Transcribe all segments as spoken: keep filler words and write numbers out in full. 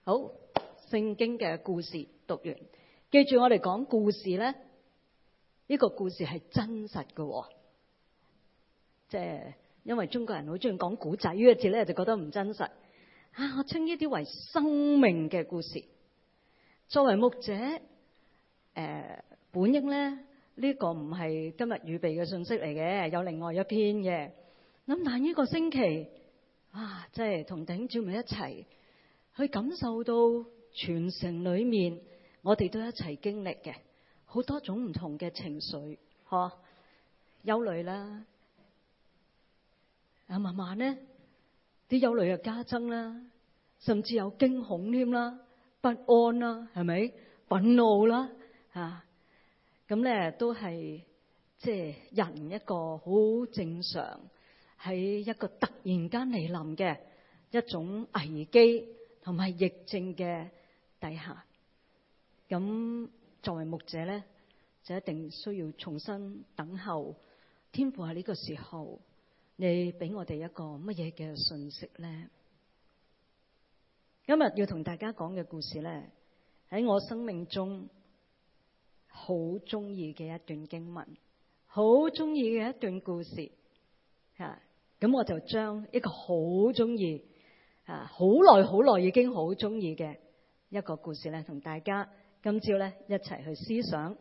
好，聖經嘅故事讀完，記住我哋講故事咧，呢個故事係真實嘅，即係因為中國人好中意講古仔呢個字咧，就覺得唔真實啊！我稱呢啲為生命嘅故事。作為牧者，誒、呃，本應咧呢個唔係今日預備嘅信息嚟嘅，有另外一篇嘅。咁但係呢個星期，啊，即係同弟兄姊妹一齊去感受到全城裏面，我哋都一齊經歷嘅好多種唔同嘅情緒，嗬，憂慮啦，啊慢慢咧啲憂慮又加增啦，甚至有驚恐添啦，不安啦，係咪？憤怒啦，吓，咁咧都係即係人一個好正常喺一個突然間嚟臨嘅一種危機同埋疫症嘅底下，咁作為牧者咧，就一定需要重新等候天父喺呢個時候，你俾我哋一個乜嘢嘅信息咧？今日要同大家講嘅故事咧，喺我生命中好中意嘅一段經文，好中意嘅一段故事吓。咁我就將一個好中意啊，好耐好耐已經好中意嘅一個故事咧，同大家今朝咧一齊去思想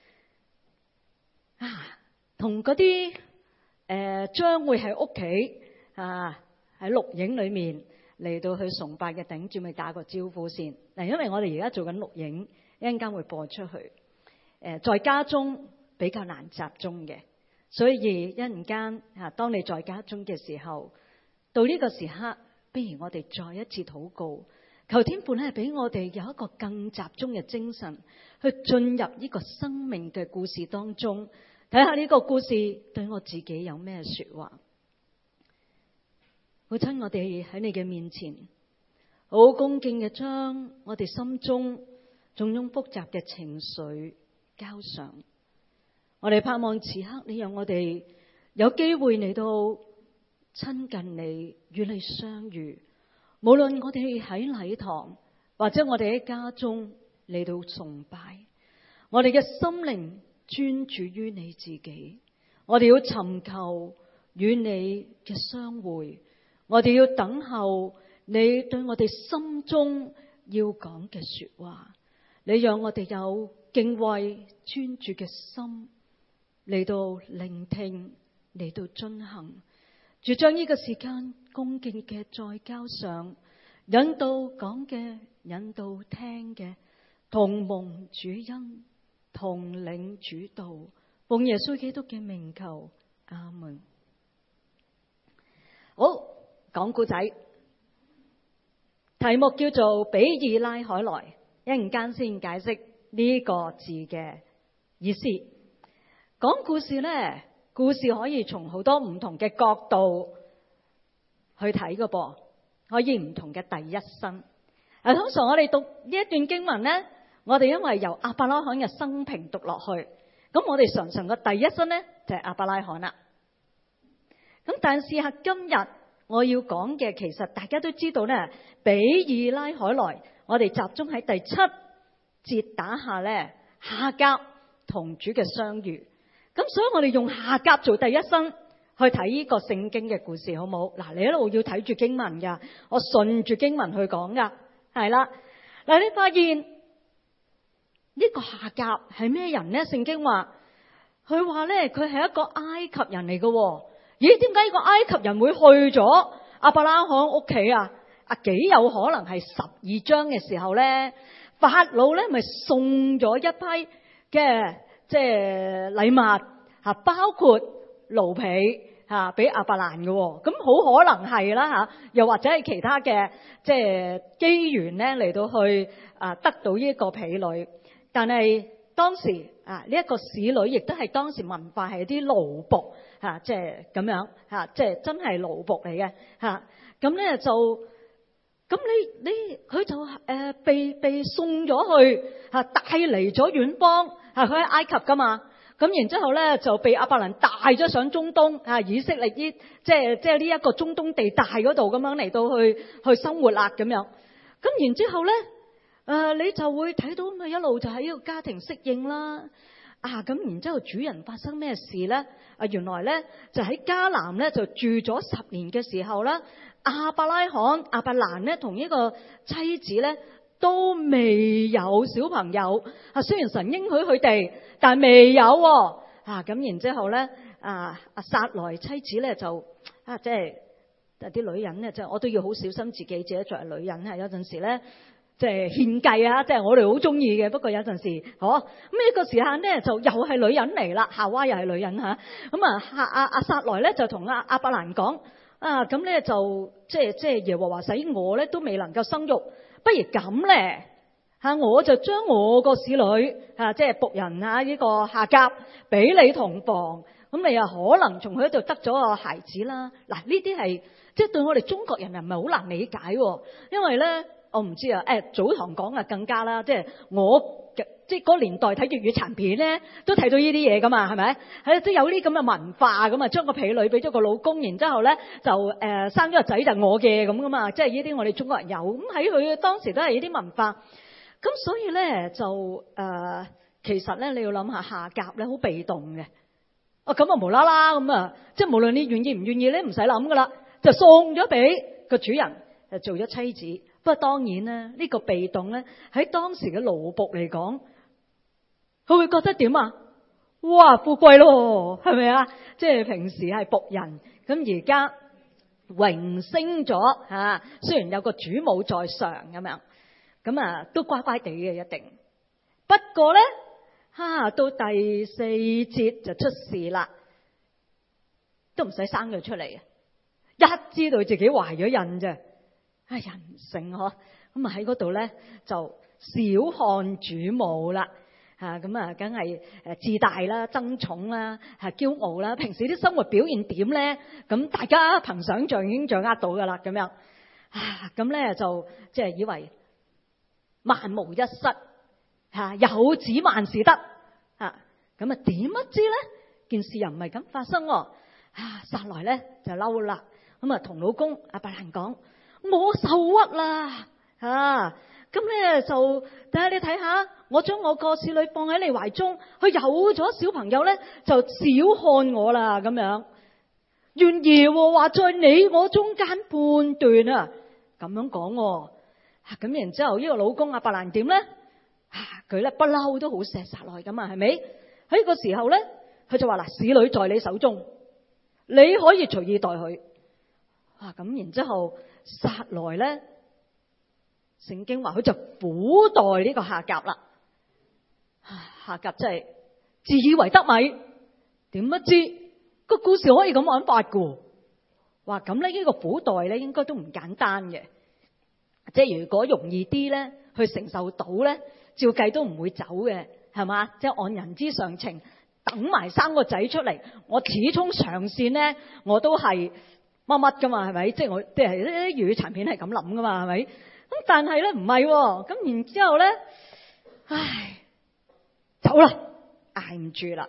啊，同嗰啲誒將會喺屋企啊喺錄影裏面嚟到去崇拜嘅頂住咪打個招呼先嗱，因為我哋而家做緊錄影，一陣間會播出去。誒，在家中比較難集中嘅。所以一陣間啊，當你在家中嘅時候，到呢個時刻，不如我哋再一次禱告，求天父咧俾我哋有一個更集中嘅精神，去進入呢個生命嘅故事當中，睇下呢個故事對我自己有咩說話。父親，我哋喺你嘅面前，好恭敬嘅將我哋心中種種複雜嘅情緒交上。我哋盼望此刻你讓我哋有機會嚟到親近你，與你相遇。無論我哋喺禮堂或者我哋喺家中嚟到崇拜，我哋嘅心靈專注於你自己。我哋要尋求與你嘅相會，我哋要等候你對我哋心中要講嘅說話。你讓我哋有敬畏專注嘅心嚟到聆聽，嚟到遵行，就將呢個時間恭敬嘅再交上，引導講嘅，引導聽嘅，同蒙主恩，同領主道，奉耶穌基督嘅名求，阿門。好，講故仔，題目叫做比爾拉海萊，一陣間先解釋呢個字嘅意思。講故事咧，故事可以從好多唔同嘅角度去睇㗎噃，可以唔同嘅第一身。啊，通常我哋讀呢一段經文咧，我哋因為由亞伯拉罕嘅生平讀落去，咁我哋常常嘅第一身咧就係亞伯拉罕啦。咁但係試下今日我要講嘅，其實大家都知道咧，比爾拉海萊，我哋集中喺第七節打下咧，夏甲同主嘅相遇。咁所以我哋用夏甲做第一身去睇呢個聖經嘅故事，好冇？嗱，你一路要睇住經文噶，我順住經文去講噶，係啦。嗱，你發現呢個夏甲係咩人呢？聖經話佢話咧，佢係一個埃及人嚟嘅。咦？點解呢個埃及人會去咗亞伯拉罕屋企啊？啊，幾有可能係十二章嘅時候咧，法老咧咪送咗一批嘅。即係禮物吓，包括奴婢吓，俾亞伯蘭嘅，咁好可能係啦吓，又或者係其他嘅即係機緣咧嚟到去啊得到呢一個婢女。但係當時啊呢一個使女亦都係當時文化係啲奴僕吓，即係咁樣吓，即係真係奴僕嚟嘅吓。咁咧就咁你你佢就誒、呃、被被送咗去吓，帶嚟咗遠方。係佢喺埃及噶嘛，咁然之後咧就被亞伯蘭帶咗上中東啊，以色列啲即係即係呢一個中東地帶嗰度咁樣嚟到去去生活啦咁樣。咁咁然之後咧，誒、呃、你就會睇到咁啊，一路就喺呢個家庭適應啦。啊，咁然之後主人發生咩事咧？啊，原來咧就喺迦南咧就住咗十年嘅時候啦，亞伯拉罕、亞伯蘭咧同呢個妻子咧都未有小朋友。啊，雖然神應許佢哋，但係未有喎。啊，咁然之後咧，啊啊撒萊妻子咧就啊，即係啲女人咧，即係我都要好小心自己，自己作為女人係有陣時咧。即係獻計啊！即係我哋好中意嘅，不過有陣時，嗬咁呢個時間咧就又係女人嚟啦，夏娃又係女人嚇。咁啊，阿阿阿撒萊咧就同阿亞伯蘭講啊，咁咧就即係即係耶和華使我咧都未能夠生育，不如咁咧嚇，我就將我個使女啊，即係僕人啊呢個夏甲俾你同房，咁你又可能從佢度得咗個孩子啦。嗱，呢啲係即係對我哋中國人又唔係好難理解喎，因為咧。我唔知啊，誒早堂講啊更加啦，即係我即係嗰年代睇粵語殘片咧，都睇到呢啲嘢噶嘛，係咪？係都有啲咁嘅文化咁啊，將個婢女俾咗個老公，然之後咧就誒、呃、生咗個仔就我嘅咁噶嘛，即係呢啲我哋中國人有，咁喺佢當時都係呢啲文化。咁所以咧就誒、呃，其實咧你要諗下夏甲咧好被動嘅，啊咁啊無啦啦咁啊，即係無論你願意唔願意咧唔使諗噶啦，就送咗俾個主人，誒做咗妻子。不過當然咧，呢、呢個被動咧喺當時嘅奴僕嚟講，佢會覺得點啊？哇，富貴咯，係咪啊？即係平時係僕人，咁而家榮升咗嚇，雖然有個主母在上咁樣，咁啊都乖乖地嘅一定。不過咧，嚇、啊、到第四節就出事啦，都唔使生佢出嚟嘅，一知道自己懷咗孕啫。啊，人性嗬，咁啊喺嗰度咧就小看主母啦，嚇咁啊，梗係誒自大啦、爭寵啦、係驕傲啦。平時啲生活表現點咧？咁大家憑想像已經掌握到噶啦，咁樣啊，咁咧就即係以為萬無一失嚇，有子萬事得嚇，咁啊點不知咧件事又唔係咁發生喎？啊，撒萊咧就嬲啦，咁啊同老公亞伯蘭講。我受屈啦，吓咁咧就睇下你睇下，我將我個使女放喺你懷中，佢有咗小朋友咧就小看我啦咁樣。願耶和華在你我中間判斷啊，咁樣講。咁然之後呢個老公亞伯蘭點咧？佢咧不嬲都好錫撒萊噶嘛，係咪？喺個時候咧，佢就話嗱，使女在你手中，你可以隨意待佢。啊，咁然之後。撒萊咧，聖經話佢就苦待呢個夏甲啦。夏甲真係自以為得米，點不知個故事可以咁玩法噶？話咁咧，呢個苦待咧應該都唔簡單嘅。即係如果容易啲咧，去承受到咧，照計都唔會走嘅，係嘛？即係按人之常情，等埋生個仔出嚟，我始終長線咧，我都係。乜乜噶嘛，係咪？即係我即係啲粵語殘片係咁諗噶嘛，係咪？咁但係咧唔係，咁然之後咧，唉，走啦，捱唔住啦，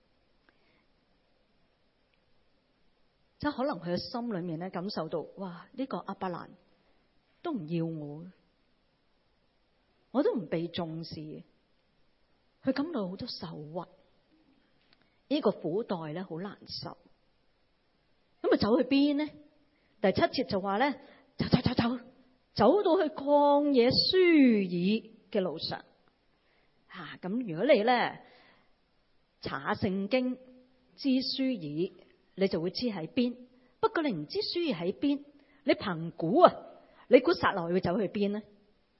即係可能佢嘅心裏面咧感受到，哇！呢個亞伯蘭都唔要我，我都唔被重視，佢感到好多受屈，呢個苦待咧好難受。咁啊走去邊呢？第七節就話咧，走走走走，走到去曠野書珥嘅路上。吓、啊，咁如果你咧查下聖經，知書珥，你就會知喺邊。不過你唔知書珥喺邊，你憑估啊，你估撒萊會走去邊呢？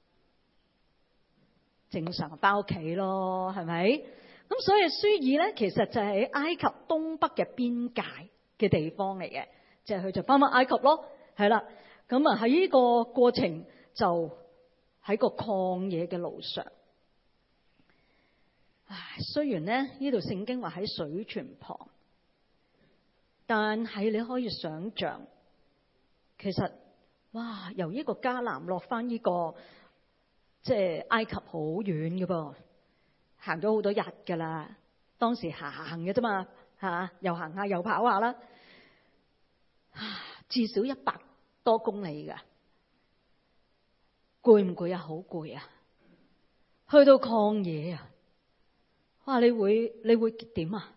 正常翻屋企咯，係咪？咁所以書珥咧，其實就係喺埃及東北嘅邊界嘅地方嚟嘅，即係佢就翻返埃及咯，係啦。咁啊喺呢個過程就喺個曠野嘅路上。唉，雖然咧呢度聖經話喺水泉旁，但係你可以想象，其實哇，由呢個迦南落翻呢個即係埃及好遠嘅噃，行咗好多日噶啦。當時行嘅啫嘛，吓又行下又跑下啦。至少一百多公里噶， 攰唔攰啊？好攰啊！去到曠野啊，哇！你會你會點啊？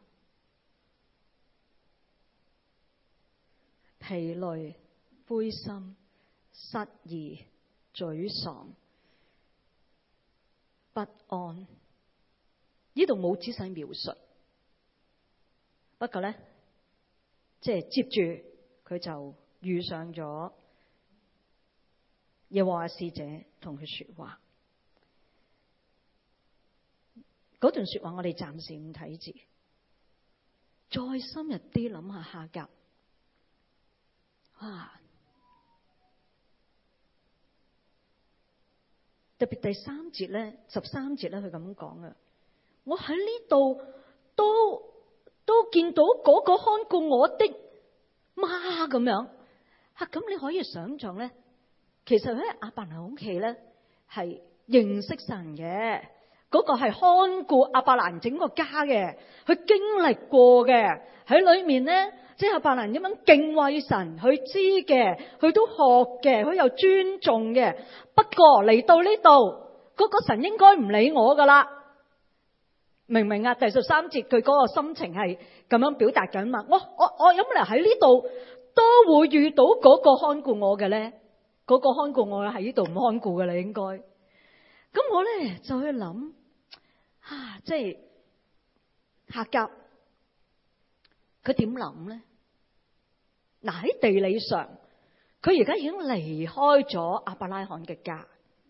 疲累、灰心、失意、沮喪、不安，呢度冇仔細描述。不過咧，即係接住佢就遇上咗耶和華使者同佢說話。嗰段說話我哋暫時唔睇字，再深入啲諗下哈甲。哇！特別第三節咧，十三節咧，佢咁講啊，我喺呢度都都見到嗰個看顧我的媽咁樣。吓、啊，咁你可以想象咧，其實喺亞伯蘭屋企咧係認識神嘅，嗰、那個係看顧亞伯蘭整個家嘅，佢經歷過嘅，喺裏面咧。即係亞伯蘭咁樣敬畏神，佢知嘅，佢都學嘅，佢又尊重嘅。不過嚟到呢度，嗰個神應該唔理我噶啦，明唔明啊？第十三節佢嗰個心情係咁樣表達緊嘛？我我我有冇嚟喺呢度都會遇到嗰個看顧我嘅咧？嗰個看顧我喺呢度唔看顧噶啦，應該。咁我咧就去諗，啊，即係哈甲。佢點諗咧？嗱，喺地理上，佢而家已經離開咗亞伯拉罕嘅家，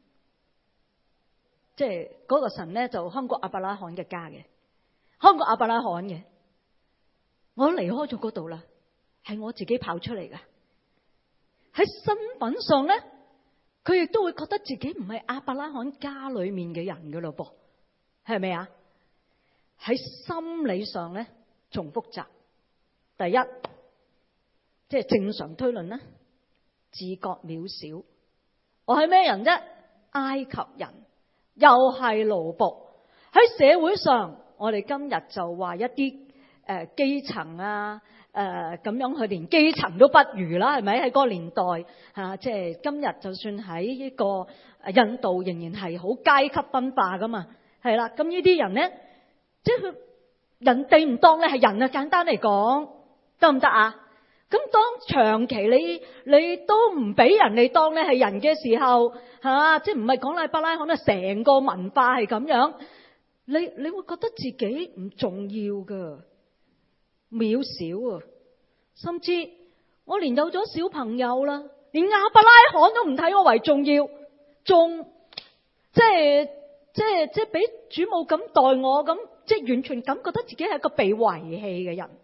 即係嗰個神咧就看過亞伯拉罕嘅家嘅，看過亞伯拉罕嘅。我離開咗嗰度啦，係我自己跑出嚟噶。喺身份上咧，佢亦都會覺得自己唔係亞伯拉罕家裏面嘅人噶咯噃，係咪啊？喺心理上咧，仲複雜。第一，即係正常推論啦，自覺渺小。我係咩人啫？埃及人，又係奴僕。喺社會上，我哋今日就話一啲誒、呃、基層啊，誒、呃、咁樣，佢連基層都不如啦，係咪？喺嗰個年代吓、啊，即係今日就算喺呢個印度，仍然係好階級分化噶嘛，係啦。咁呢啲人咧，即係佢人哋唔當你係人啊，簡單嚟講。得唔得啊？咁當長期你你都唔俾人哋當你係人嘅時候，吓、啊，即係唔係講亞伯拉罕啊，成個文化係咁樣，你你會覺得自己唔重要噶，渺小啊，甚至我連有咗小朋友啦，連亞伯拉罕都唔睇我為重要，仲即係即係即係俾主母咁待我，咁即係完全感覺得自己係一個被遺棄嘅人。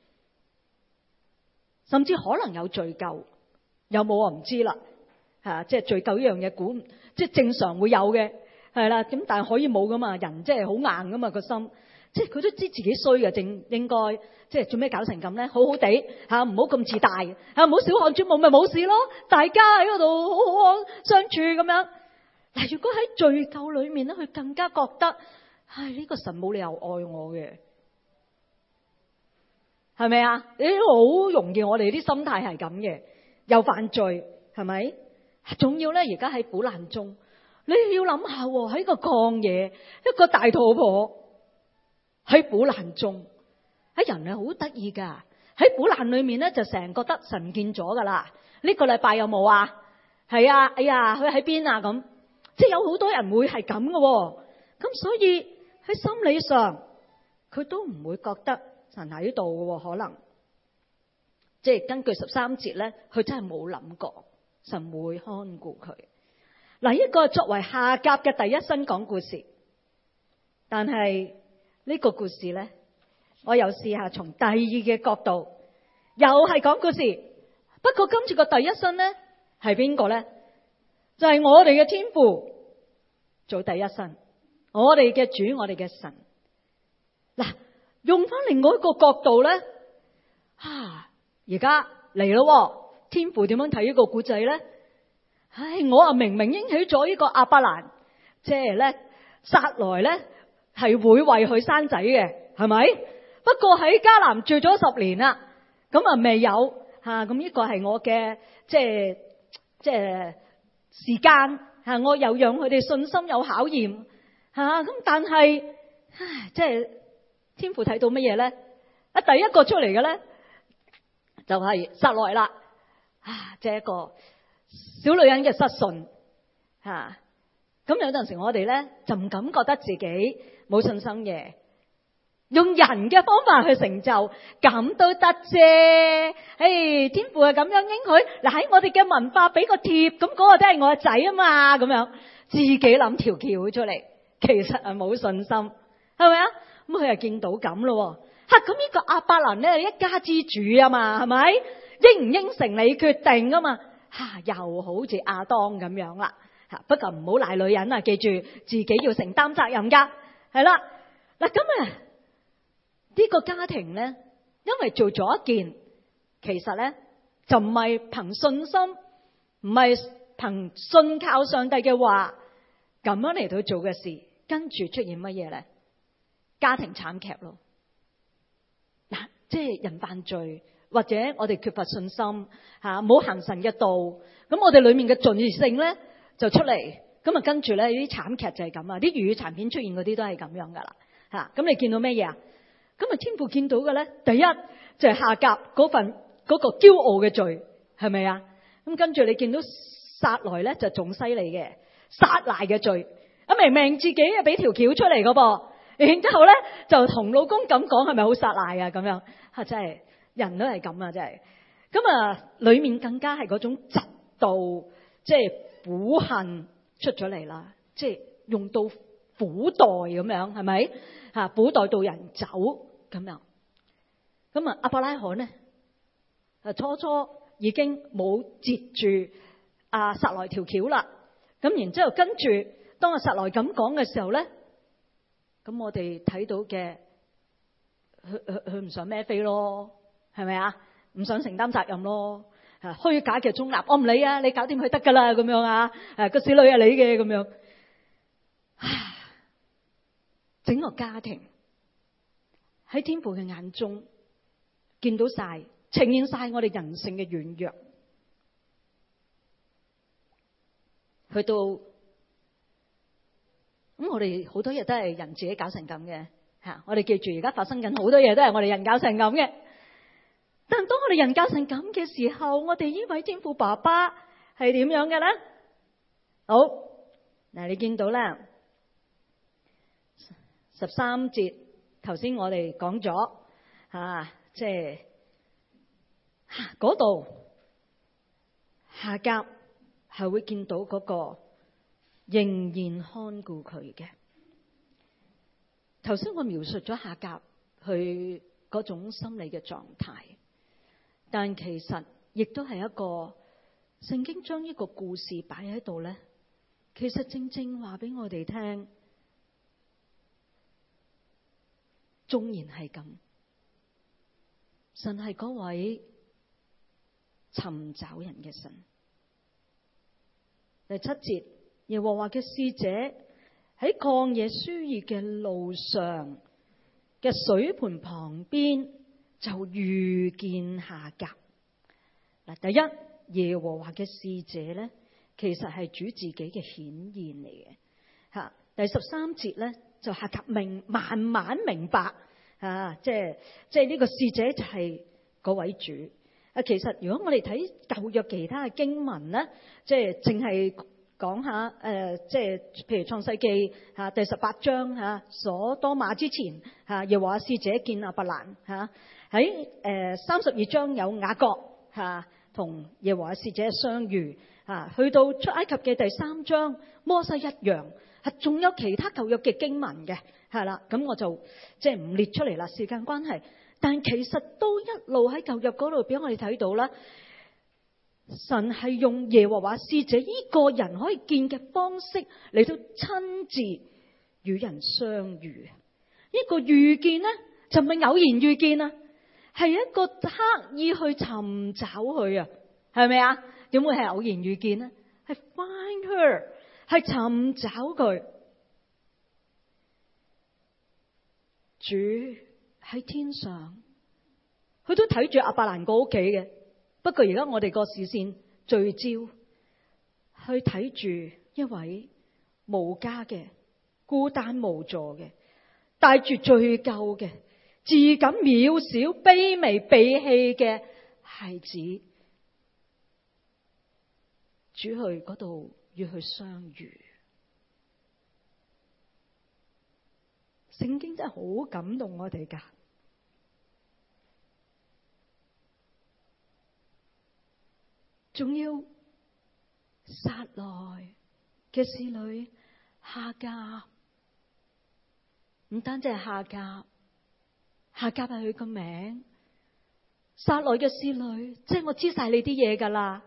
甚至可能有罪疚，有冇我唔知啦，吓，即係罪疚呢樣嘢，估即係正常會有嘅，係啦，咁但係可以冇噶嘛，人即係好硬噶嘛個心，即係佢都知自己衰嘅，正應該即係做咩搞成咁咧？好好地吓，唔好咁自大，吓，唔好小看主母咪冇事咯，大家喺嗰度好好相處咁樣。嗱，如果喺罪疚裏面咧，佢更加覺得，唉，呢個神冇理由愛我嘅。係咪啊？你好容易，我哋啲心態係咁嘅，又犯罪，係咪？仲要咧，而家喺苦難中，你要諗下喺個曠野，一個大肚婆喺苦難中，喺人係好得意噶。喺苦難裏面咧，就成日覺得神見咗噶啦。呢個禮拜有冇啊？係啊，哎呀，佢喺邊啊？咁即係有好多人會係咁嘅。咁所以喺心理上，佢都唔會覺得神喺度嘅，可能即係根據十三節咧，佢真係冇諗過神會看顧佢。嗱，呢個作為哈甲嘅第一身講故事，但係呢個故事咧，我又試下從第二嘅角度，又係講故事。不過今次個第一身咧係邊個咧？就係我哋嘅天父做第一身，我哋嘅主，我哋嘅神。嗱，用翻另外一個角度咧，啊，而家嚟咯，天父點樣睇呢個故仔咧？唉，我啊明明應許咗呢個亞伯蘭，即係咧撒萊咧係會為佢生仔嘅，係咪？不過喺迦南住咗十年啦，咁啊未有吓，咁呢個係我嘅即係即係時間吓，我又讓佢哋信心有考驗吓，咁但係唉，即係天父睇到乜嘢咧？啊，第一個出嚟嘅咧就係撒萊啦，啊，即係一個小女人嘅失信吓。咁有陣時我哋咧就唔敢覺得自己冇信心嘅，用人嘅方法去成就咁都得啫。誒，天父係咁樣應許，嗱喺我哋嘅文化俾個貼，咁嗰個都係我嘅仔啊嘛，咁樣自己諗條橋出嚟，其實係冇信心，係咪啊？咁佢又見到咁咯，吓，咁呢個亞伯蘭咧一家之主啊嘛，係咪應唔應承你決定啊嘛？吓，又好似亞當咁樣啦。吓，不過唔好賴女人啊！記住自己要承擔責任噶，係啦。嗱咁啊，呢個家庭咧，因為做咗一件，其實咧就唔係憑信心，唔係憑信靠上帝嘅話咁樣嚟到做嘅事，跟住出現乜嘢咧？家庭慘劇咯。嗱，即係人犯罪，或者我哋缺乏信心吓，冇行神嘅道，咁我哋裏面嘅罪性咧就出嚟，咁啊跟住咧啲慘劇就係咁啊，啲粵語殘片出現嗰啲都係咁樣噶啦吓。咁你見到咩嘢啊？咁啊天父見到嘅咧，第一就係夏甲嗰份嗰個驕傲嘅罪，係咪啊？咁跟住你見到撒萊咧就仲犀利嘅撒賴嘅罪，啊明明自己啊俾條橋出嚟噶噃，然之後咧就同老公咁講，係咪好撒賴啊？咁樣吓，真係人都係咁啊，真係。咁啊裏面更加係嗰種嫉妒，即係苦恨出咗嚟啦，即係用到苦待咁樣，係咪吓？苦待到人走咁樣。咁啊，亞伯拉罕咧，啊初初已經冇截住阿撒萊條橋啦。咁然之後跟住，當阿撒萊咁講嘅時候咧，咁我哋睇到嘅，佢佢佢唔想孭飛咯，係咪啊？唔想承擔責任咯。虛假嘅中立，我唔理啊，你搞掂佢得噶啦，咁樣啊，誒個小女係你嘅咁樣，整個家庭喺天父嘅眼中見到晒，呈現晒我哋人性嘅軟弱，去到咁我哋好多嘢都係人自己搞成咁嘅吓，我哋記住而家發生緊好多嘢都係我哋人搞成咁嘅。但當我哋人教成咁嘅時候，我哋呢位天父爸爸係點樣嘅咧？好，嗱，你見到啦，十三節頭先我哋講咗吓，即係嗰度夏甲係會見到嗰個仍然看顧佢嘅。頭先我描述咗夏甲佢嗰種心理嘅狀態。但其實亦都係一個聖經將呢個故事擺喺度咧，其實正正話俾我哋聽，縱然係咁，神係嗰位尋找人嘅神。第七節，耶和華嘅使者喺曠野舒熱嘅路上嘅水盆旁邊，就遇見夏甲。嗱，第一，耶和華嘅使者咧，其實係主自己嘅顯現嚟嘅。吓，第十三節咧，就夏甲明慢慢明白，啊，即係即係呢個使者就係嗰位主。啊，其實如果我哋睇舊約其他嘅經文咧，即係淨係講下誒、呃，即係譬如創世記吓第十八章吓，所多瑪之前吓，耶和華使者見亞伯蘭吓。喺誒三十二章有雅各吓同耶和華使者相遇吓，去到出埃及嘅第三章摩西一樣，係仲有其他舊約嘅經文嘅係啦。咁我就即係唔列出嚟啦，時間關係。但其實都一路喺舊約嗰度俾我哋睇到啦，神係用耶和華使者呢個人可以見嘅方式嚟到親自與人相遇。呢個遇見咧就唔係偶然遇見啊，係一個刻意去尋找佢啊，係咪啊？點會係偶然遇見呢？係 find her， 係尋找佢。主喺天上，佢都睇住亞伯蘭個屋企嘅。不過而家我哋個視線聚焦去睇住一位無家嘅、孤單無助嘅、帶住罪疚嘅、自感渺小、卑微、被棄嘅孩子，主去嗰度與佢相遇。聖經真係好感動我哋㗎。仲要撒萊嘅侍女哈迦，唔單止係哈迦，哈迦係佢個名。撒萊嘅侍女，即係我知晒你啲嘢㗎啦。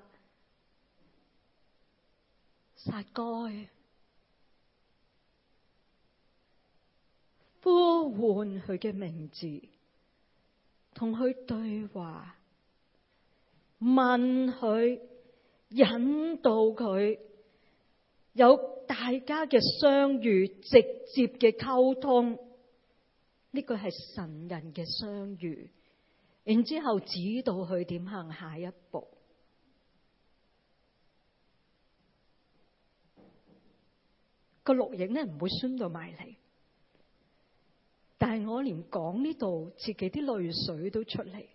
撒該呼喚佢嘅名字，同佢對話，問佢，引導佢，有大家嘅相遇，直接嘅溝通。呢個係神人嘅相遇，然之後指導佢點行下一步。個錄影咧唔會宣到埋嚟，但係我連講呢度自己啲淚水都出嚟，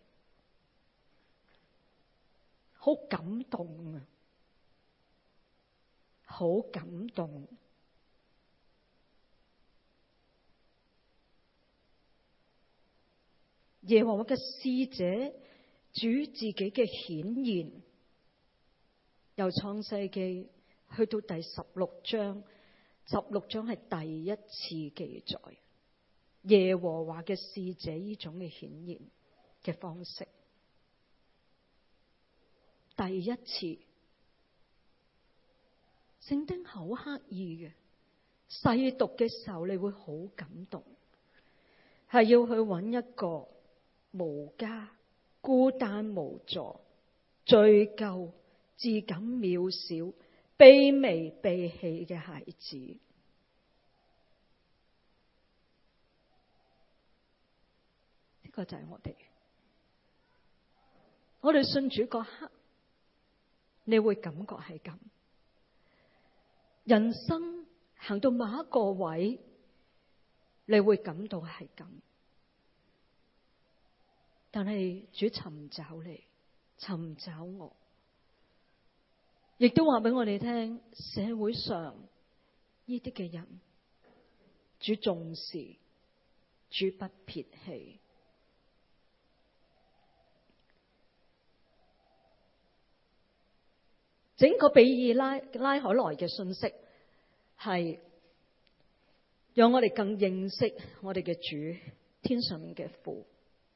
好感動啊！好感動。耶和華嘅使者，主自己嘅顯現，由創世記去到第十六章，十六章係第一次記載耶和華嘅使者呢種嘅顯現嘅方式，第一次。聖經好刻意嘅，細讀嘅時候你會好感動，係要去揾一個無家、孤單無助、罪疚、自感渺小、卑微被棄嘅孩子。呢個就係我哋，我哋信主嗰刻，你會感覺係咁。人生行到某一個位，你會感到係咁。但係主尋找你，尋找我，亦都話俾我哋聽，社會上呢啲嘅人，主重視，主不撇棄。整個比爾拉拉海萊嘅信息係讓我哋更認識我哋嘅主，天上面嘅父。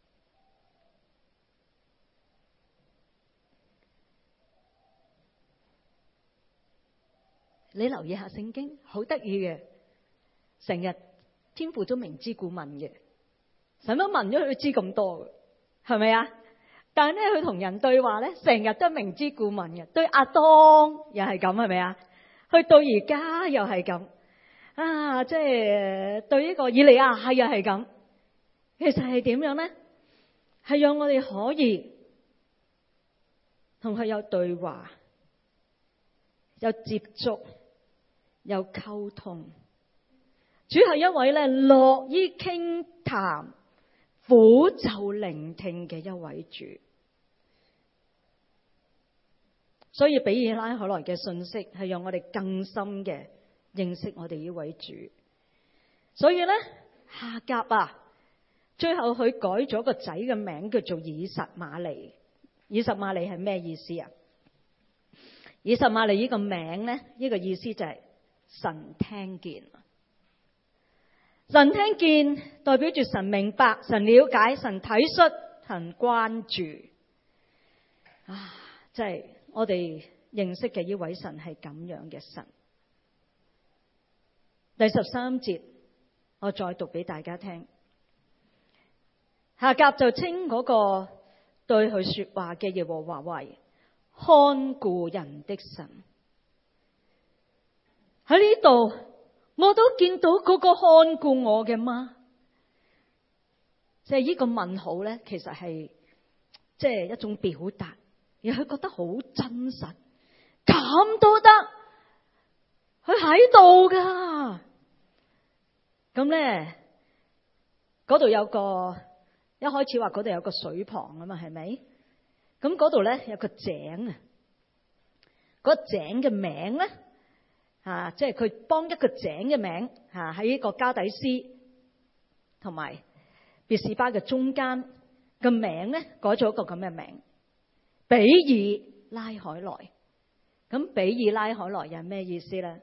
你留意下聖經，好得意嘅，成日天父都明知故問嘅，使乜問咗佢知咁多嘅，係咪啊？但係咧，佢同人對話咧，成日都明知故問嘅。對亞當又係咁，係咪啊？去到而家又係咁啊！即係對呢個以利亞又係咁。其實係點樣咧？係讓我哋可以同佢有對話，有接觸，有溝通。主係一位咧樂於傾談、俯就聆聽嘅一位主。所以比爾拉海萊嘅信息係讓我哋更深嘅認識我哋呢位主。所以咧，夏甲啊，最後佢改咗個仔嘅名叫做以實瑪利。以實瑪利係咩意思啊？以實瑪利呢個名咧，呢個意思就係神聽見。神聽見代表住神明白、神了解、神體恤、神關注。啊，即係我哋認識嘅呢位神係咁樣嘅神。第十三節，我再讀俾大家聽。夏甲就稱嗰個對佢說話嘅耶和華為看顧人的神。喺呢度，我都見到嗰個看顧我嘅嗎？即係呢個問號咧，其實係即係一種表達，而佢覺得好真實，咁都得。 佢喺度噶。咁咧，嗰度有個一開始話嗰度有個水旁啊嘛，係咪？咁嗰度咧有個井啊，嗰井嘅名咧啊，即係佢幫一個井嘅名啊，喺呢個加底斯同埋別是巴嘅中間嘅名咧，改咗一個咁嘅名，比爾拉海萊。咁比爾拉海萊又係咩意思咧？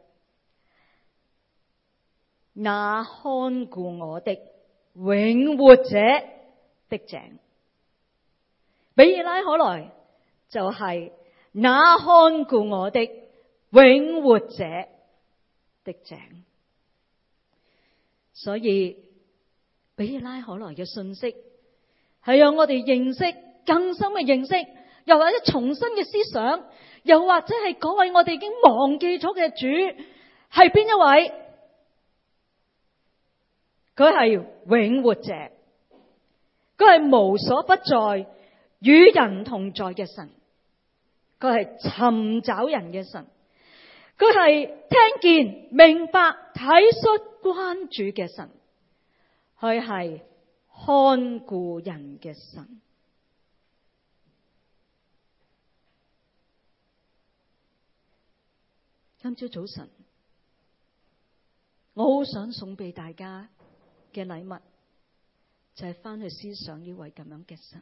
那看顧我的永活者的井。比爾拉海萊就係那看顧我的永活者的井。所以比爾拉海萊嘅信息係讓我哋認識更深嘅認識，又或者重新嘅思想，又或者係嗰位我哋已經忘記咗嘅主係邊一位？佢係永活者，佢係無所不在、與人同在嘅神，佢係尋找人嘅神，佢係聽見、明白、體恤、關注嘅神，佢係看顧人嘅神。今朝早晨，我好想送俾大家嘅禮物，就係翻去思想呢位咁樣嘅神。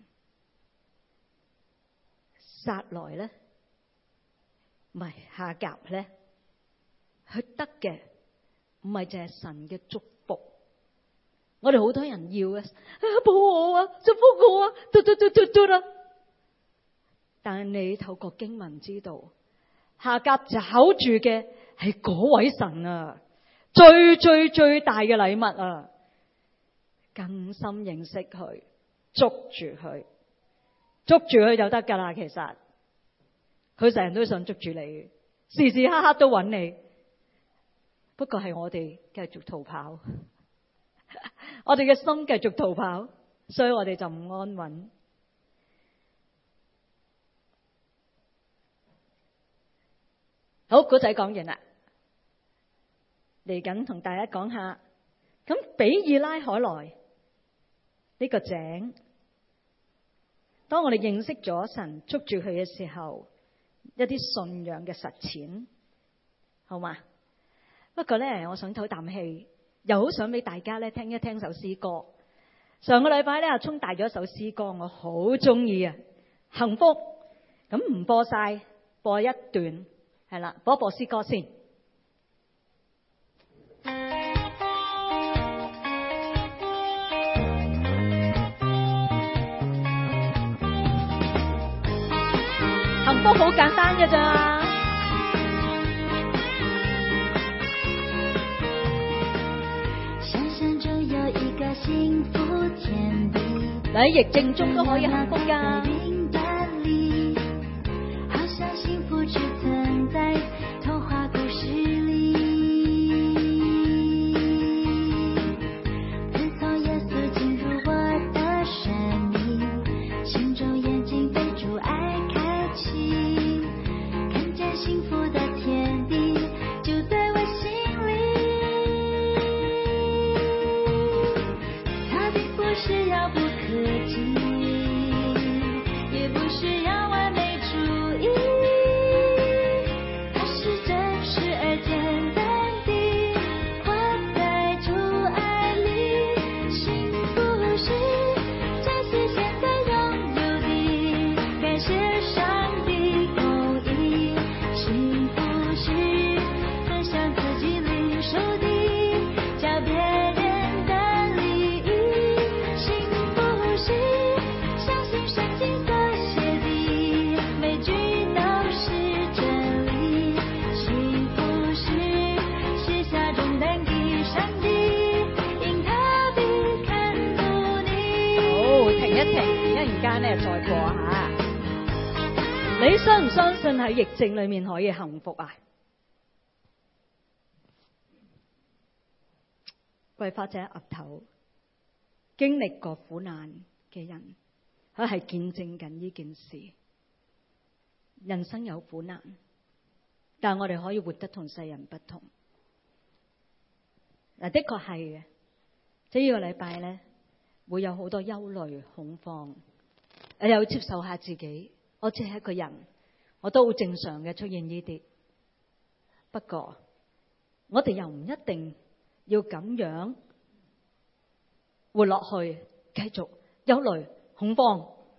撒萊咧，唔係夏甲咧，佢得嘅唔係淨係神嘅祝福。我哋好多人要啊，保我啊，祝福我啊，嘟嘟嘟嘟嘟啦。但係你透過經文知道，夏甲找住嘅係嗰位神啊，最最最大嘅禮物啊！更深認識佢，捉住佢，捉住佢就得噶啦。其實佢成日都想捉住你，時時刻刻都揾你。不過係我哋繼續逃跑，我哋嘅心繼續逃跑，所以我哋就唔安穩。好，古仔講完啦，嚟緊同大家講下，咁比爾拉海萊呢個井，當我哋認識咗神，捉住佢嘅時候，一啲信仰嘅實踐，好嘛？不過咧，我想唞啖氣，又好想俾大家咧聽一聽首詩歌。上個禮拜咧，阿聰帶咗一首詩歌，我好中意啊，幸福。咁唔播晒，播一段。係啦，播一播詩歌先。幸福好簡單嘅咋，想象中有一個幸福天地，你喺疫症中都可以幸福噶。你相唔相信喺疫症裏面可以幸福啊？桂花姐岌頭，經歷過苦難嘅人，佢係見證緊呢件事。人生有苦難，但係我哋可以活得同世人不同。 嗱，的確係嘅。即係呢個禮拜咧，會有好多憂慮、恐慌，你又接受下自己，我只係一個人，我都好正常嘅出現呢啲。不過，我哋又唔一定要咁樣活落去，繼續憂慮、恐慌，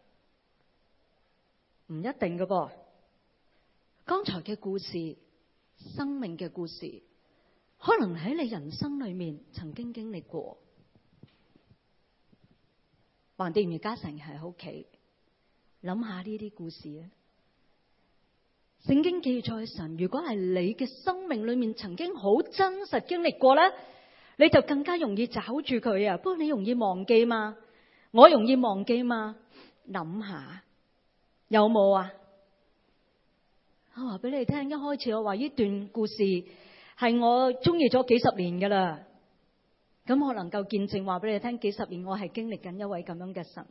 唔一定嘅噃。剛才嘅故事，生命嘅故事，可能喺你人生裏面曾經經歷過。橫掂而家成日喺屋企，諗下呢啲故事啊！聖經記載神，如果係你嘅生命裏面曾經好真實經歷過咧，你就更加容易找住佢啊！不過你容易忘記嘛，我容易忘記嘛，諗下有冇啊？我話俾你聽，一開始我話呢段故事係我中意咗幾十年噶啦，咁我能夠見證話俾你聽，幾十年我係經歷緊一位咁樣嘅神。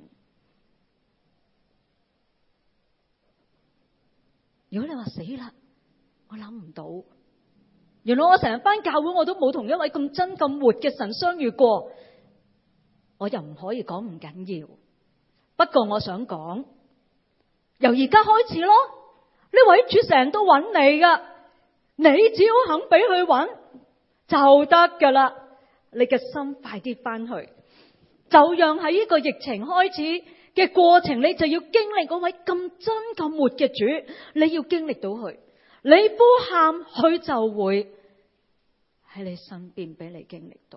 如果你話死啦，我諗唔到，原來我成日返教會我都冇同一位咁真咁活嘅神相遇過，我又唔可以講唔緊要。不過我想講，由而家開始咯。呢位主成日都揾你噶，你只要肯俾佢揾就得噶啦。你嘅心快啲翻去，就讓喺呢個疫情開始嘅過程，你就要經歷嗰位咁真咁活嘅主，你要經歷到佢，你呼喊佢就會喺你身邊俾你經歷到，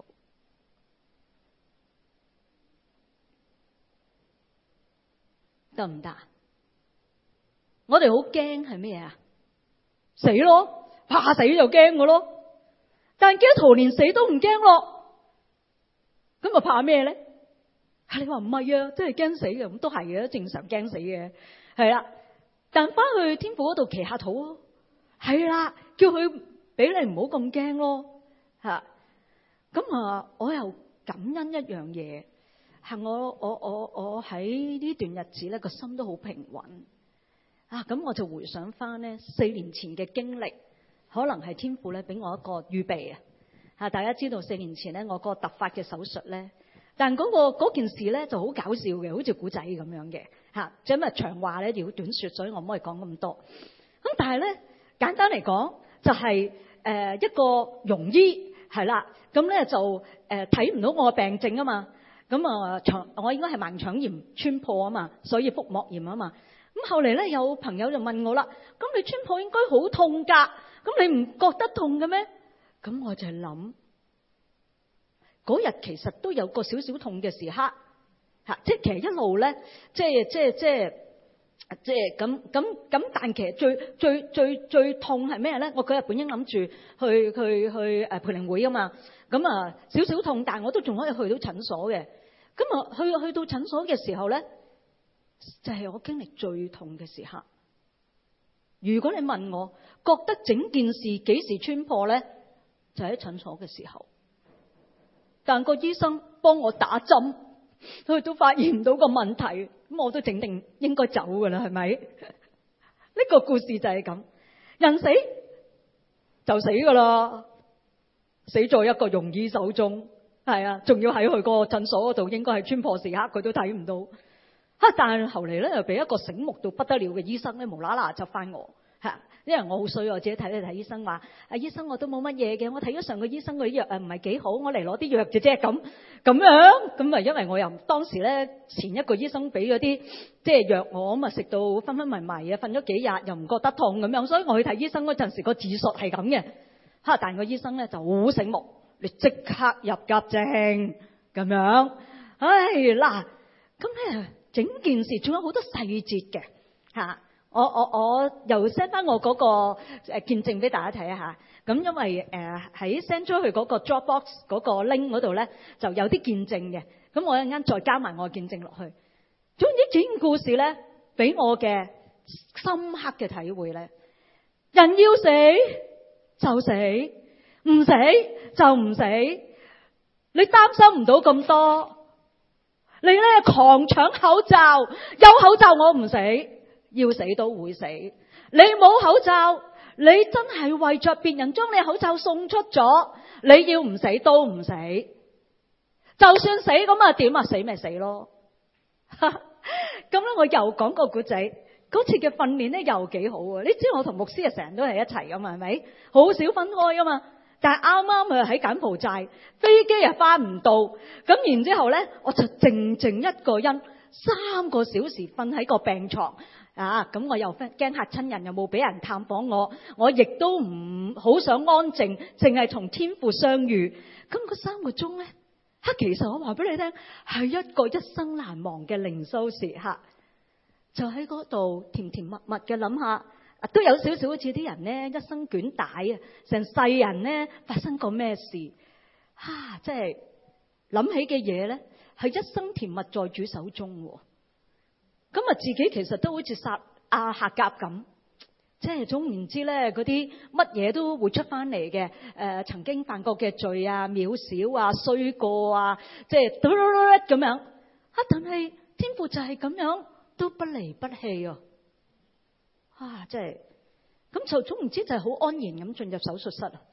得唔得？我哋好驚係咩啊？死咯，怕死就驚嘅咯。但基督徒連死都唔驚咯，咁咪怕咩咧？你話唔係啊，真係驚死嘅，咁都係嘅，正常驚死嘅，係啦。但翻去天父嗰度祈下禱咯，係啦，叫佢俾你唔好咁驚咯，吓。咁啊，我又感恩一樣嘢，係我我我我喺呢段日子咧個心都好平穩。啊，咁我就回想翻咧四年前嘅經歷，可能係天父咧俾我一個預備啊！吓，大家知道四年前咧我個突發嘅手術咧，但嗰個嗰件事咧就好搞笑嘅，好似古仔咁樣嘅吓。即係長話咧要短說，所以我唔可以講咁多。咁但係咧簡單嚟講，就係誒一個庸醫係啦，咁咧就誒睇唔到我嘅病症啊嘛。咁啊腸我應該係盲腸炎穿破啊嘛，所以腹膜炎啊嘛。咁後嚟咧，有朋友就問我啦，咁你穿破應該好痛噶，咁你唔覺得痛嘅咩？咁我就諗，嗰日其實都有個少少痛嘅時刻，吓，即係其實一路咧，即係即係即係即係咁咁咁，但其實最最最最痛係咩咧？我嗰日本應諗住去去去誒培靈會啊嘛，咁啊少少痛，但係我都仲可以去到診所嘅，咁啊去去到診所嘅時候咧，就係我經歷最痛嘅時刻。如果你問我覺得整件事幾時穿破咧，就喺診所嘅時候。但個醫生幫我打針，佢都發現唔到個問題，咁我都整定應該走噶啦，係咪？呢個故事就係咁，人死就死噶啦，死在一個庸醫手中，係啊，仲要喺佢個診所嗰度，應該係穿破時刻，佢都睇唔到。吓！但係後嚟咧，又俾一個醒目到不得了嘅醫生咧，無啦啦執翻我吓，因為我好衰，我自己睇嚟睇醫生話，啊醫生我都冇乜嘢嘅，我睇咗上個醫生嗰啲藥誒唔係幾好，我嚟攞啲藥啫啫咁咁樣，咁啊因為我又當時咧前一個醫生俾嗰啲即係藥我，咁啊食到昏昏迷迷啊，瞓咗幾日又唔覺得痛咁樣，所以我去睇醫生嗰陣時個自述係咁嘅吓，但係個醫生咧就好醒目，你即刻入急症咁樣，唉嗱咁咧。整件事仲有好多細節嘅嚇，我我我又 send 翻我嗰個誒見證俾大家睇下。咁因為誒喺 send 出去嗰個 Dropbox 嗰個 link 嗰度咧，就有啲見證嘅。咁我一陣間再加埋我見證落去。總之整件故事咧，俾我嘅深刻嘅體會咧，人要死就死，唔死就唔死，你擔心唔到咁多。你咧狂搶口罩，有口罩我唔死，要死都會死。你冇口罩，你真係為着別人將你口罩送出咗， 你要唔死都唔死，就算死咁啊點啊？死咪死咯。咁咧我又講個古仔，嗰次嘅訓練咧又幾好啊！你知我同牧師啊成日都係一齊噶嘛，係咪？好少分開噶嘛。但係啱啱啊喺柬埔寨，飛機啊翻唔到，咁然之後咧我就靜靜一個人三個小時瞓喺個病床啊！咁我又驚嚇親人，又冇俾人探訪我，我亦都唔好想安靜，淨係同天父相遇。咁嗰三個鐘咧，吓其實我話俾你聽，係一個一生難忘嘅靈修時刻。就喺嗰度甜甜蜜蜜嘅諗下，都有少少好似啲人咧一生卷帶啊，成世人咧發生過咩事，啊，即係諗起嘅嘢咧係一生甜蜜在主手中。咁啊，自己其實都好似撒阿夏甲咁，即係總言之咧，嗰啲乜嘢都會出翻嚟嘅。誒、呃，曾經犯過嘅罪啊、渺小啊、衰過啊，即係嘟嘟嘟咁樣。啊，但係天父就係咁樣，都不離不棄啊！啊，即係咁就總言之就係好安然咁進入手術室啊！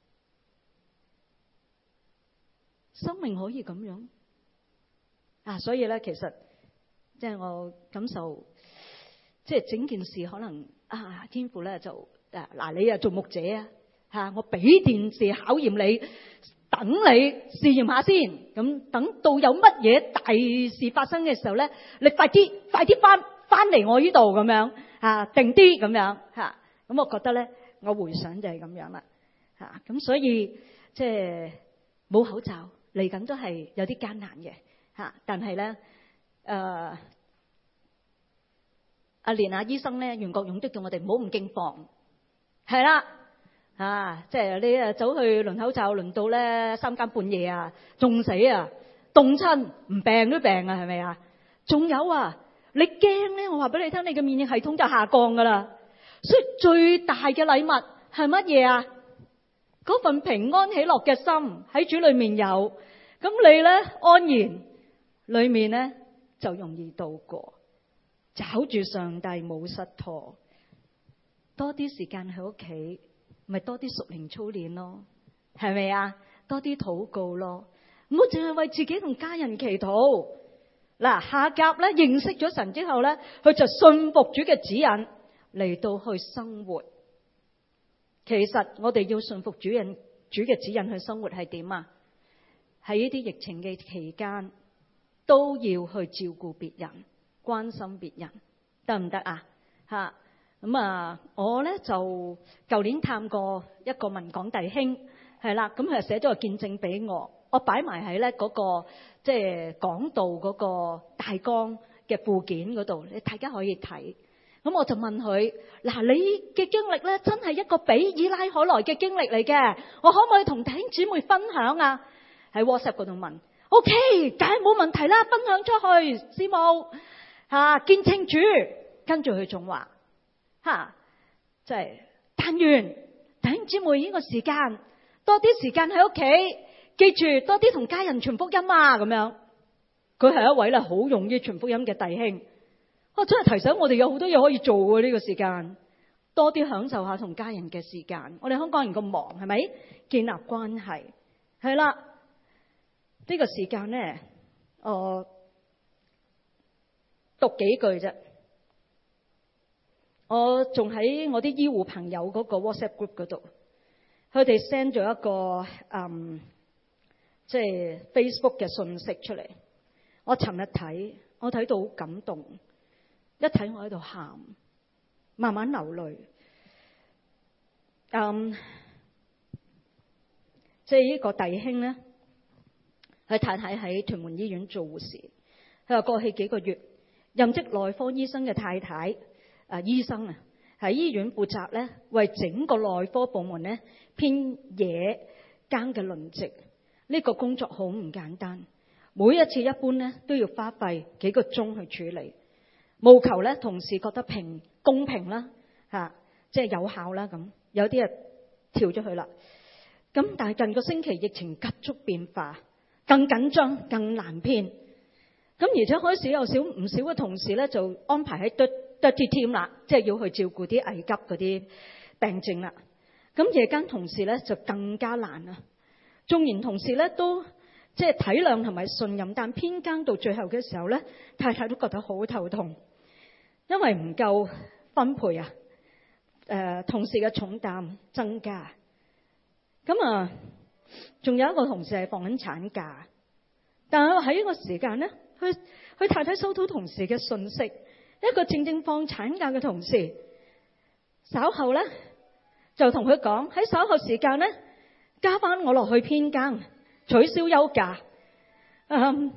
生命可以咁樣啊，所以咧其實。即係我感受，即係整件事可能啊，天父咧就誒嗱、啊，你啊做牧者啊嚇，我俾電視考驗你，等你試驗下先，咁等到有乜嘢大事發生嘅時候咧，你快啲快啲翻翻嚟我呢度咁樣嚇，定啲咁樣嚇，咁、啊、我覺得咧，我回想就係咁樣啦嚇，咁、啊、所以即係冇口罩嚟緊都係有啲艱難嘅嚇、啊，但係咧。誒，阿、uh, 連阿醫生咧，袁國勇都叫我哋唔好咁驚慌，係啦，啊，即係你誒走去輪口罩，輪到咧三更半夜啊，凍死啊，凍親唔病都病啊，係咪啊？仲有啊，你驚咧，我話俾你聽，你嘅免疫系統就下降噶啦，所以最大嘅禮物係乜嘢啊？嗰份平安喜樂嘅心喺主裏面有，咁你咧安然裏面咧。就容易度過，找住上帝冇失拖，多啲時間喺屋企，咪多啲屬靈操練咯，係咪啊？多啲禱告咯，唔好淨係為自己同家人祈禱。嗱，夏甲咧認識咗神之後咧，佢就信服主嘅指引嚟到去生活。其實我哋要信服主人主嘅指引去生活係點啊？喺呢啲疫情嘅期間。都要去照顧別人，關心別人，得唔得啊？吓咁啊！我咧就舊年探過一個文港弟兄，係啦，咁佢寫咗個見證俾我，我擺埋喺咧嗰個即係講道嗰個大綱嘅附件嗰度，你大家可以睇。咁我就問佢：嗱，你嘅經歷咧，真係一個比以拉可來嘅經歷嚟嘅，我可唔可以同弟兄姊妹分享啊？喺 WhatsApp 嗰度問。OK， 梗係冇問題啦，分享出去，師母吓見證主，跟住佢仲話吓，即係但願弟兄姊妹呢個時間多啲時間喺屋企，記住多啲同家人傳福音啊，咁樣。佢係一位咧好勇於傳福音嘅弟兄，我真係提醒我哋有好多嘢可以做嘅呢個時間，多啲享受下同家人嘅時間。我哋香港人咁忙，係咪建立關係？係啦。呢個時間咧，我讀幾句啫。我仲喺我啲醫護朋友嗰個 WhatsApp group 嗰度，佢哋 send 咗一個嗯，即係 Facebook 嘅信息出嚟。我尋日睇，我睇到好感動，一睇我喺度喊，慢慢流淚。嗯，即係呢個弟兄咧。佢太太喺屯門醫院做護士，佢話過去幾個月任職內科醫生嘅太太啊，醫生啊喺醫院負責咧，為整個內科部門咧編夜間嘅輪值。呢個工作好唔簡單，每一次一般咧都要花費幾個鐘去處理，務求咧同事覺得平公平啦嚇，即係有效啦咁。有啲啊跳咗去啦，咁但係近個星期疫情急速變化。更緊張、更難編，咁而且開始有少唔少嘅同事咧，就安排喺 dirty team 啦，即係要去照顧啲危急嗰啲病症啦。咁夜間同事咧就更加難啦。 縱然同事咧都即係體諒同埋信任，但編更到最後嘅時候咧，太太都覺得好頭痛，因為唔夠分配啊。誒、呃，同事嘅重擔增加，咁啊，仲有一個同事係放緊產假，但係喺呢個時間咧，佢佢太太收到同事嘅信息，一個正正放產假嘅同事，稍後咧就同佢講喺稍後時間咧加翻我落去編更，取消休假。嗯，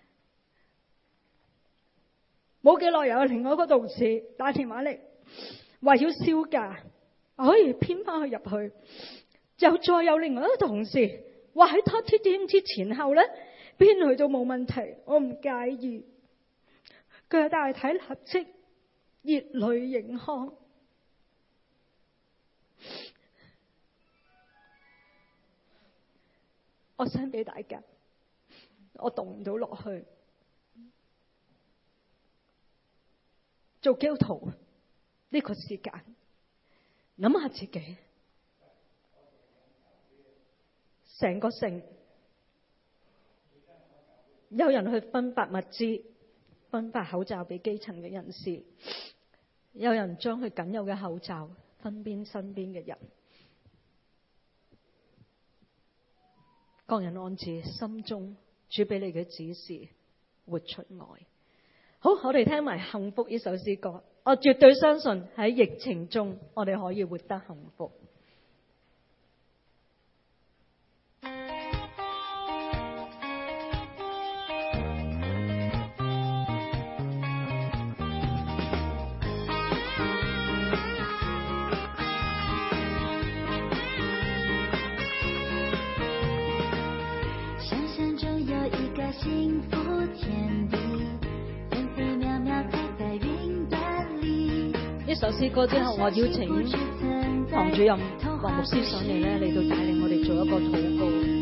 冇幾耐又有另外一個同事打電話嚟，話要銷假，可以編翻佢入去。又再有另外一個同事話喺 thirty D M 之前後咧編去都冇問題，我唔介意。佢大體立即熱淚盈眶。我想俾大家，我讀唔到落去。做基督徒呢個時間，諗下自己，成個城有人去分發物資，分發口罩俾基層嘅人士，有人將佢僅有嘅口罩分邊身邊嘅人，各人按自心中主俾你嘅指示活出愛。好，我哋聽埋幸福呢首詩歌。我絕對相信喺疫情中，我哋可以活得幸福。 想象中有一個幸福天地，分分秒秒踩在雲端裏。 呢首詩歌之後，我邀請唐主任黃牧師上嚟咧，嚟到帶領我哋做一個禱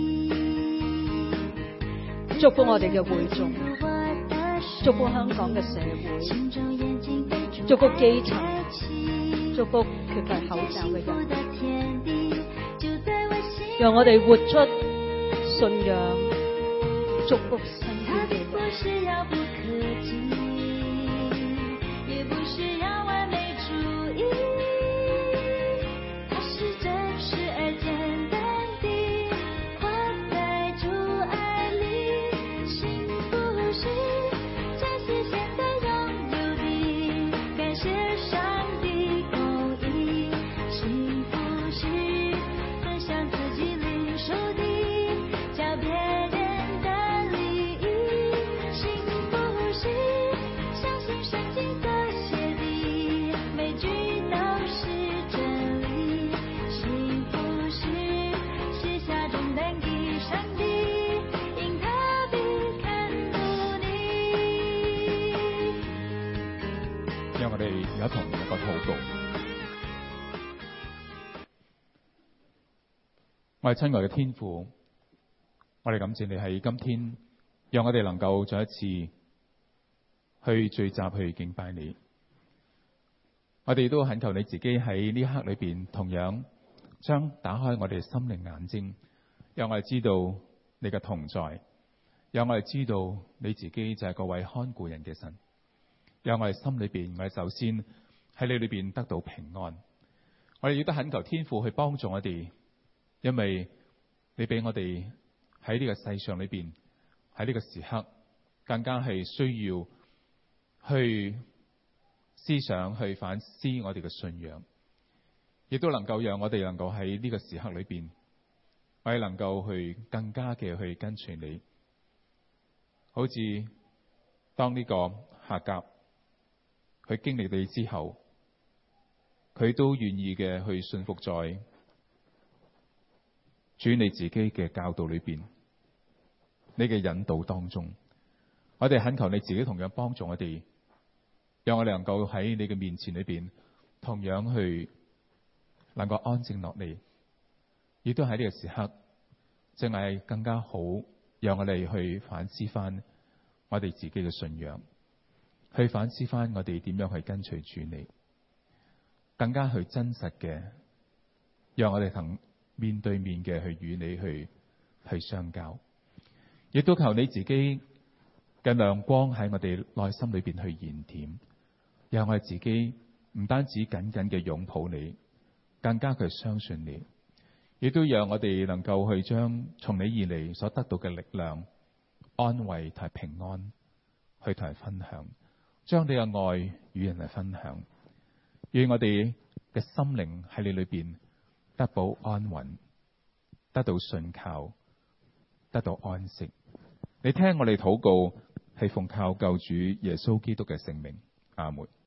告，祝福我哋嘅會眾，祝福香港嘅社會，祝福基層，祝福缺乏口罩嘅人，讓我哋活出信仰，祝福身邊嘅人。 我哋親愛嘅天父，我哋感謝你喺今天，讓我哋能夠再一次去聚集去敬拜你。我哋都懇求你自己喺呢一刻裏邊，同樣將打開我哋心靈眼睛，讓我哋知道你嘅同在，讓我哋知道你自己就係嗰位看顧人嘅神，讓我哋心裏邊，我哋首先喺你裏邊得到平安。我哋亦都懇求天父去幫助我哋。因為你俾我哋喺呢個世上裏邊，喺呢個時刻更加係需要去思想、去反思我哋嘅信仰，亦都能夠讓我哋能夠喺呢個時刻裏邊，我哋能夠去更加嘅去跟隨你。好似當呢個夏甲佢經歷你之後，佢都願意嘅去信服在主你自己嘅教導裏邊，你嘅引導當中，我哋懇求你自己同樣幫助我哋，讓我哋能夠喺你嘅面前裏邊，同樣去能夠安靜落嚟，亦都喺呢個時刻，正係更加好，讓我哋去反思翻我哋自己嘅信仰，去反思翻我哋點樣去跟隨主你，更加去真實嘅，讓我哋同面對面嘅去與你去去相交，亦都求你自己嘅亮光喺我哋內心裏邊去燃點，讓我哋自己唔單止緊緊嘅擁抱你，更加去相信你，亦都讓我哋能夠去將從你而嚟所得到嘅力量、安慰同埋平安去同人分享，將你嘅愛與人嚟分享，願我哋嘅心靈喺你裏邊得到安穩，得到信靠，得到安息。你聽我哋禱告，係奉靠救主耶穌基督嘅聖名，阿門。